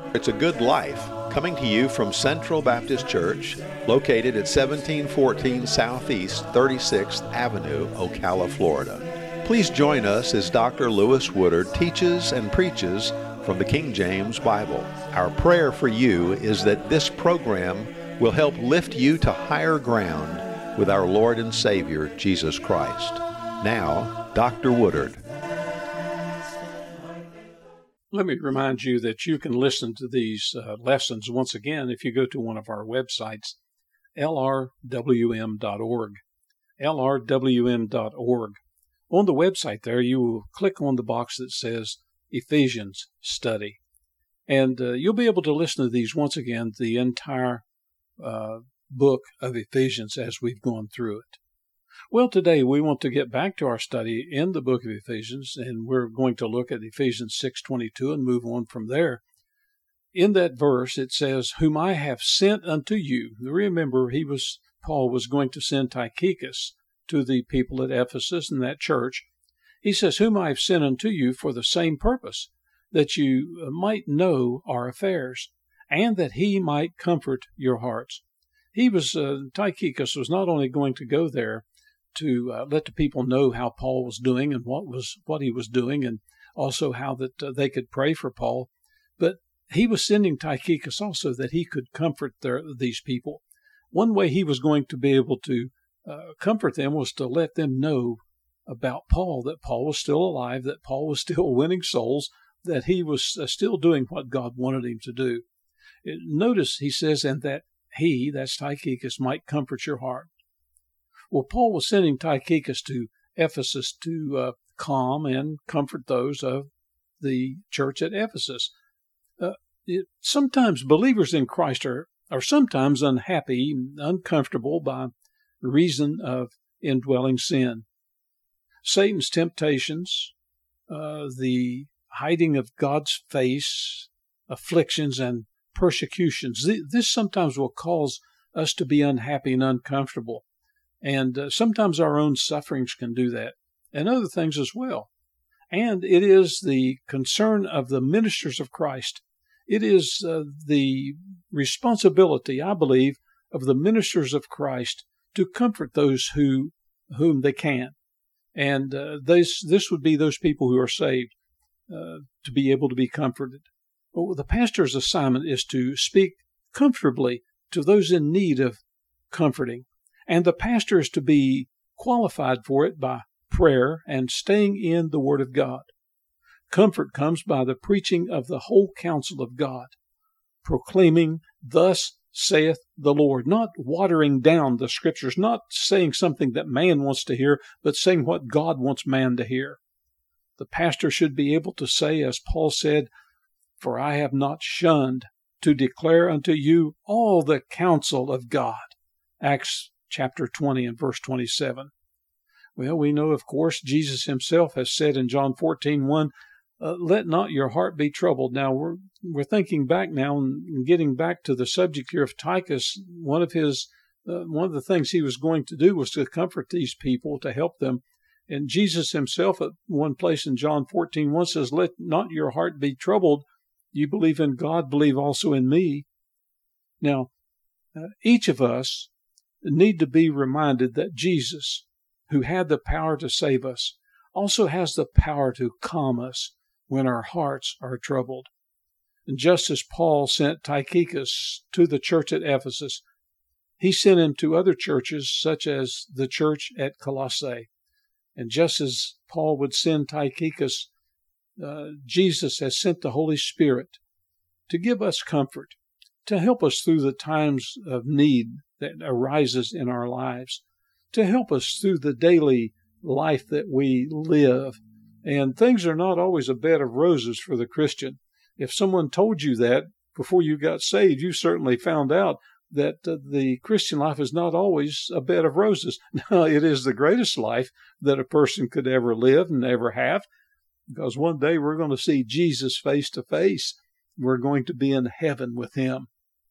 It's a Good Life, coming to you from Central Baptist Church, located at 1714 Southeast 36th Avenue, Ocala, Florida. Please join us as Dr. Lewis Woodard teaches and preaches from the King James Bible. Our prayer for you is that this program will help lift you to higher ground with our Lord and Savior, Jesus Christ. Now, Dr. Woodard. Let me remind you that you can listen to these lessons once again if you go to one of our websites, lrwm.org. lrwm.org. On the website there, you will click on the box that says Ephesians Study, and you'll be able to listen to these once again, the entire book of Ephesians as we've gone through it. Well, today we want to get back to our study in the book of Ephesians, and we're going to look at Ephesians 6:22 and move on from there. In that verse, it says, "Whom I have sent unto you." Remember, Paul was going to send Tychicus to the people at Ephesus in that church. He says, "Whom I have sent unto you for the same purpose, that you might know our affairs, and that he might comfort your hearts." Tychicus was not only going to go there to let the people know how Paul was doing and what he was doing, and also how that they could pray for Paul, but he was sending Tychicus also that he could comfort these people. One way he was going to be able to comfort them was to let them know about Paul, that Paul was still alive, that Paul was still winning souls, that he was still doing what God wanted him to do. Notice he says, and that he, that's Tychicus, might comfort your heart. Well, Paul was sending Tychicus to Ephesus to calm and comfort those of the church at Ephesus. Sometimes believers in Christ are sometimes unhappy, uncomfortable by reason of indwelling sin. Satan's temptations, the hiding of God's face, afflictions, and persecutions, this sometimes will cause us to be unhappy and uncomfortable. And sometimes our own sufferings can do that, and other things as well. And it is the concern of the ministers of Christ. It is the responsibility, I believe, of the ministers of Christ to comfort those whom they can. And this would be those people who are saved, to be able to be comforted. Well, the pastor's assignment is to speak comfortably to those in need of comforting. And the pastor is to be qualified for it by prayer and staying in the Word of God. Comfort comes by the preaching of the whole counsel of God, proclaiming, "Thus saith the Lord," not watering down the Scriptures, not saying something that man wants to hear, but saying what God wants man to hear. The pastor should be able to say, as Paul said, "For I have not shunned to declare unto you all the counsel of God." Acts chapter 20 and verse 27. Well, we know, of course, Jesus himself has said in John 14:1, "Let not your heart be troubled." Now, we're thinking back now and getting back to the subject here of Tychicus. One of the things he was going to do was to comfort these people, to help them. And Jesus himself at one place in John 14:1 says, "Let not your heart be troubled. You believe in God, believe also in me." Now, each of us need to be reminded that Jesus, who had the power to save us, also has the power to calm us when our hearts are troubled. And just as Paul sent Tychicus to the church at Ephesus, he sent him to other churches, such as the church at Colossae. And just as Paul would send Tychicus, Jesus has sent the Holy Spirit to give us comfort, to help us through the times of need that arises in our lives, to help us through the daily life that we live. And things are not always a bed of roses for the Christian. If someone told you that before you got saved, you certainly found out that the Christian life is not always a bed of roses. No, it is the greatest life that a person could ever live and ever have, because one day we're going to see Jesus face to face. We're going to be in heaven with him.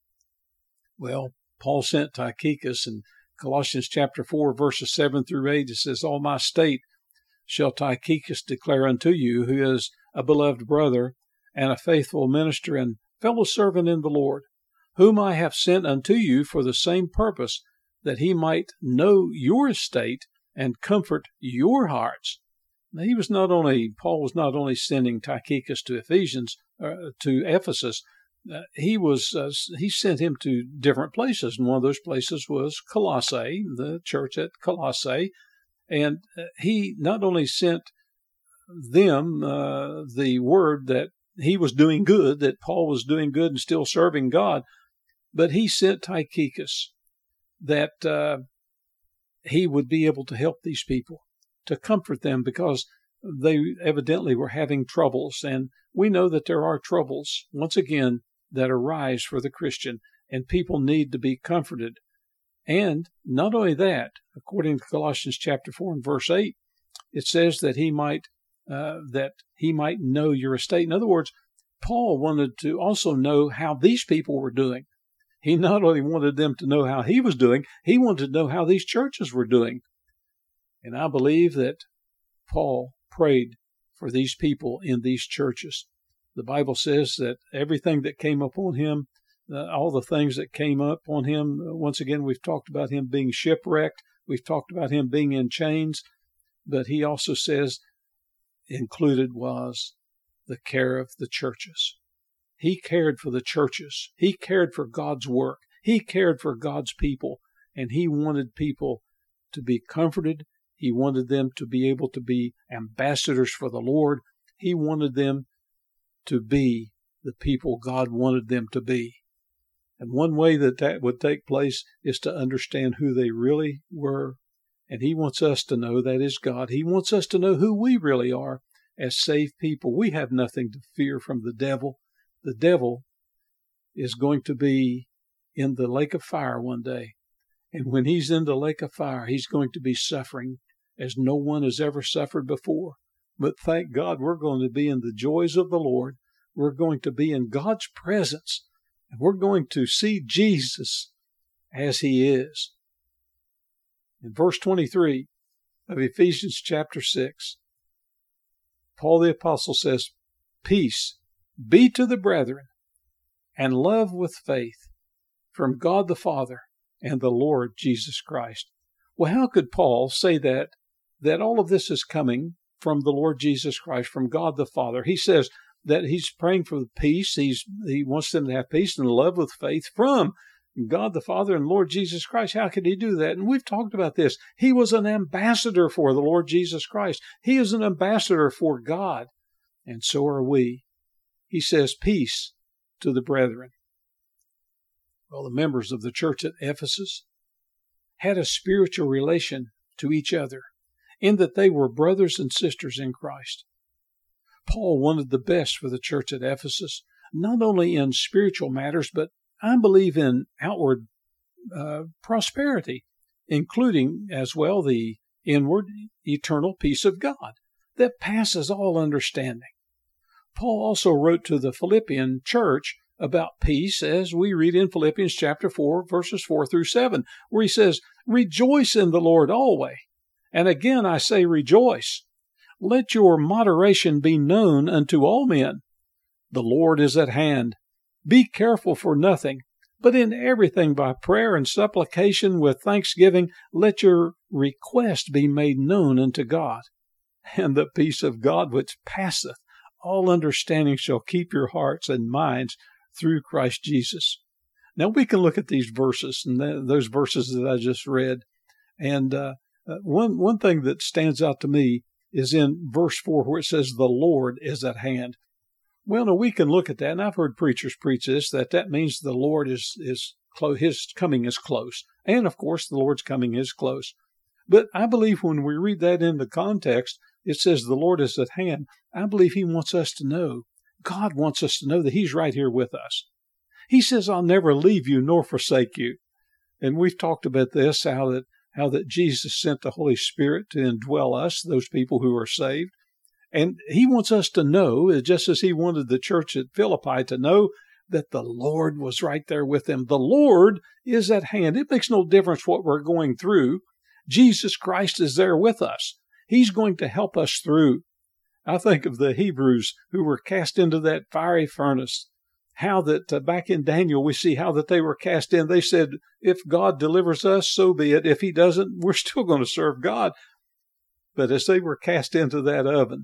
Well, Paul sent Tychicus in Colossians chapter 4, verses 7 through 8. It says, "All my state shall Tychicus declare unto you, who is a beloved brother and a faithful minister and fellow servant in the Lord, whom I have sent unto you for the same purpose, that he might know your estate and comfort your hearts. Now, Paul was not only sending Tychicus to Ephesus. He sent him to different places, and one of those places was Colossae, the church at Colossae. And he not only sent them the word that he was doing good, that Paul was doing good and still serving God, but he sent Tychicus that he would be able to help these people, to comfort them, because they evidently were having troubles. And we know that there are troubles, once again, that arise for the Christian, and people need to be comforted. And not only that, according to Colossians chapter 4 and verse 8, it says that he might know your estate. In other words, Paul wanted to also know how these people were doing. He not only wanted them to know how he was doing, he wanted to know how these churches were doing. And I believe that Paul prayed for these people in these churches. The Bible says that everything that came upon him, all the things that came up on him, once again, we've talked about him being shipwrecked. We've talked about him being in chains. But he also says included was the care of the churches. He cared for the churches. He cared for God's work. He cared for God's people. And he wanted people to be comforted. He wanted them to be able to be ambassadors for the Lord. He wanted them to be the people God wanted them to be. And one way that would take place is to understand who they really were. And he wants us to know that is God. He wants us to know who we really are as saved people. We have nothing to fear from the devil. The devil is going to be in the lake of fire one day. And when he's in the lake of fire, he's going to be suffering as no one has ever suffered before. But thank God we're going to be in the joys of the Lord. We're going to be in God's presence. And we're going to see Jesus as he is. In verse 23 of Ephesians chapter 6, Paul the Apostle says, "Peace be to the brethren, and love with faith, from God the Father and the Lord Jesus Christ." Well, how could Paul say that all of this is coming from the Lord Jesus Christ, from God the Father? He says that he's praying for peace. He wants them to have peace and love with faith from God the Father and Lord Jesus Christ. How could he do that? And we've talked about this. He was an ambassador for the Lord Jesus Christ. He is an ambassador for God, and so are we. He says, "Peace to the brethren." Well, the members of the church at Ephesus had a spiritual relation to each other in that they were brothers and sisters in Christ. Paul wanted the best for the church at Ephesus, not only in spiritual matters, but I believe in outward prosperity, including as well the inward eternal peace of God that passes all understanding. Paul also wrote to the Philippian church about peace, as we read in Philippians chapter 4, verses 4 through 7, where he says, "Rejoice in the Lord always. And again I say rejoice. Let your moderation be known unto all men. The Lord is at hand. Be careful for nothing, but in everything by prayer and supplication with thanksgiving, let your request be made known unto God. And the peace of God which passeth all understanding shall keep your hearts and minds through Christ Jesus." Now we can look at these verses and those verses that I just read. And one thing that stands out to me is in verse 4 where it says, "The Lord is at hand." Well, now we can look at that, and I've heard preachers preach this, that means the Lord is close, his coming is close. And of course, the Lord's coming is close. But I believe when we read that in the context, it says the Lord is at hand. I believe he wants us to know, God wants us to know that he's right here with us. He says, "I'll never leave you nor forsake you." And we've talked about this, how that Jesus sent the Holy Spirit to indwell us, those people who are saved. And he wants us to know, just as he wanted the church at Philippi to know, that the Lord was right there with them. The Lord is at hand. It makes no difference what we're going through. Jesus Christ is there with us. He's going to help us through. I think of the Hebrews who were cast into that fiery furnace. how that back in Daniel, we see how that they were cast in. They said, if God delivers us, so be it. If he doesn't, we're still going to serve God. But as they were cast into that oven,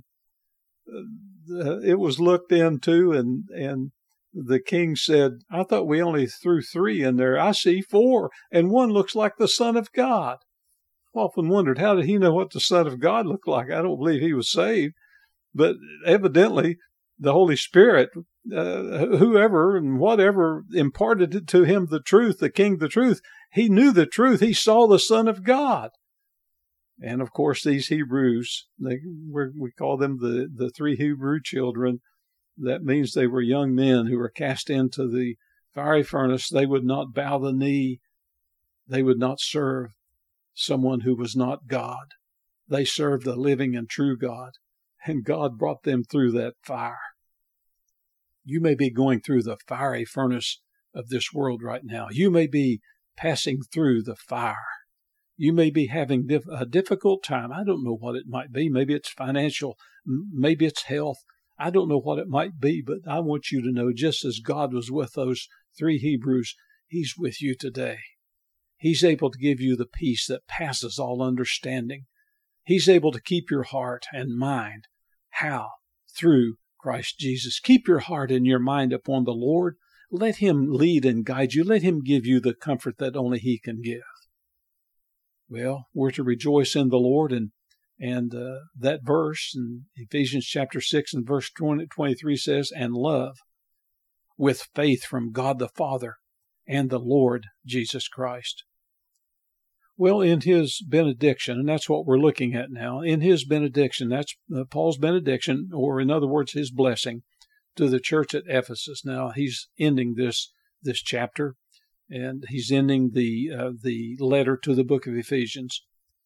it was looked into, and the king said, I thought we only threw 3 in there. I see 4, and one looks like the Son of God. I often wondered, how did he know what the Son of God looked like? I don't believe he was saved, but evidently the Holy Spirit, whoever and whatever imparted to him the truth, the king the truth. He knew the truth. He saw the Son of God. And of course, these Hebrews, we call them the 3 Hebrew children. That means they were young men who were cast into the fiery furnace. They would not bow the knee. They would not serve someone who was not God. They served the living and true God, and God brought them through that fire. You may be going through the fiery furnace of this world right now. You may be passing through the fire. You may be having a difficult time. I don't know what it might be. Maybe it's financial. Maybe it's health. I don't know what it might be, but I want you to know, just as God was with those 3 Hebrews, he's with you today. He's able to give you the peace that passes all understanding. He's able to keep your heart and mind. How? Through Christ Jesus. Keep your heart and your mind upon the Lord. Let him lead and guide you. Let him give you the comfort that only he can give. Well, we're to rejoice in the Lord, and that verse in Ephesians chapter 6 and verse 23 says, and love with faith from God the Father and the Lord Jesus Christ. Well, in his benediction, and that's what we're looking at now, in his benediction, that's Paul's benediction, or in other words, his blessing to the church at Ephesus. Now, he's ending this chapter, and he's ending the letter to the book of Ephesians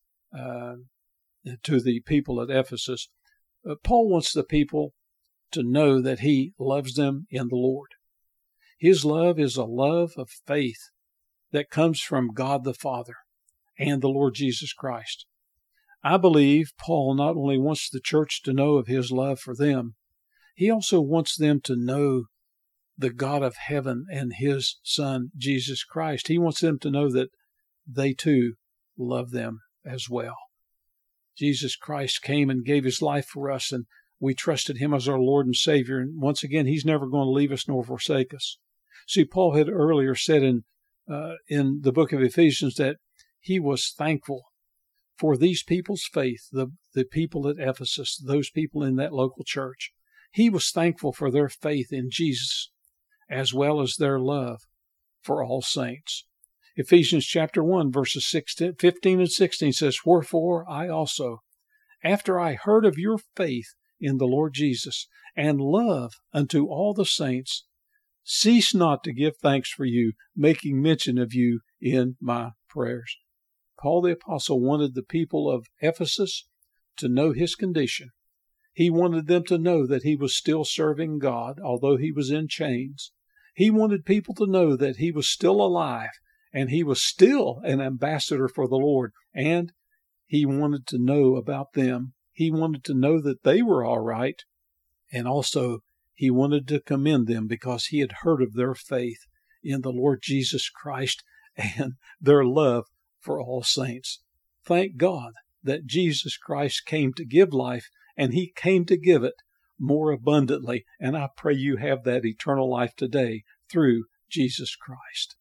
to the people at Ephesus. Paul wants the people to know that he loves them in the Lord. His love is a love of faith that comes from God the Father and the Lord Jesus Christ. I believe Paul not only wants the church to know of his love for them, he also wants them to know the God of heaven and his Son, Jesus Christ. He wants them to know that they too love them as well. Jesus Christ came and gave his life for us, and we trusted him as our Lord and Savior. And once again, he's never going to leave us nor forsake us. See, Paul had earlier said in the book of Ephesians that he was thankful for these people's faith, the people at Ephesus, those people in that local church. He was thankful for their faith in Jesus, as well as their love for all saints. Ephesians chapter 1, verses 15 and 16 says, wherefore I also, after I heard of your faith in the Lord Jesus, and love unto all the saints, cease not to give thanks for you, making mention of you in my prayers. Paul the Apostle wanted the people of Ephesus to know his condition. He wanted them to know that he was still serving God, although he was in chains. He wanted people to know that he was still alive, and he was still an ambassador for the Lord. And he wanted to know about them. He wanted to know that they were all right. And also, he wanted to commend them because he had heard of their faith in the Lord Jesus Christ and their love for all saints. Thank God that Jesus Christ came to give life, and he came to give it more abundantly. And I pray you have that eternal life today through Jesus Christ.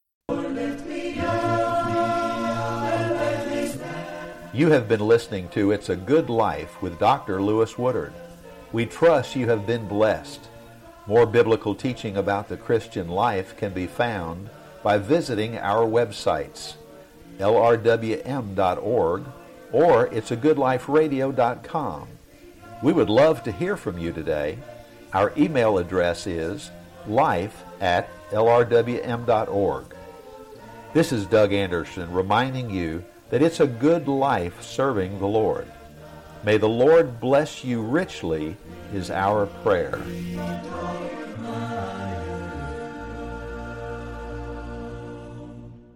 You have been listening to It's a Good Life with Dr. Lewis Woodard. We trust you have been blessed. More biblical teaching about the Christian life can be found by visiting our websites, lrwm.org or it'sagoodliferadio.com. We would love to hear from you today. Our email address is life@lrwm.org. This is Doug Anderson reminding you that it's a good life serving the Lord. May the Lord bless you richly is our prayer.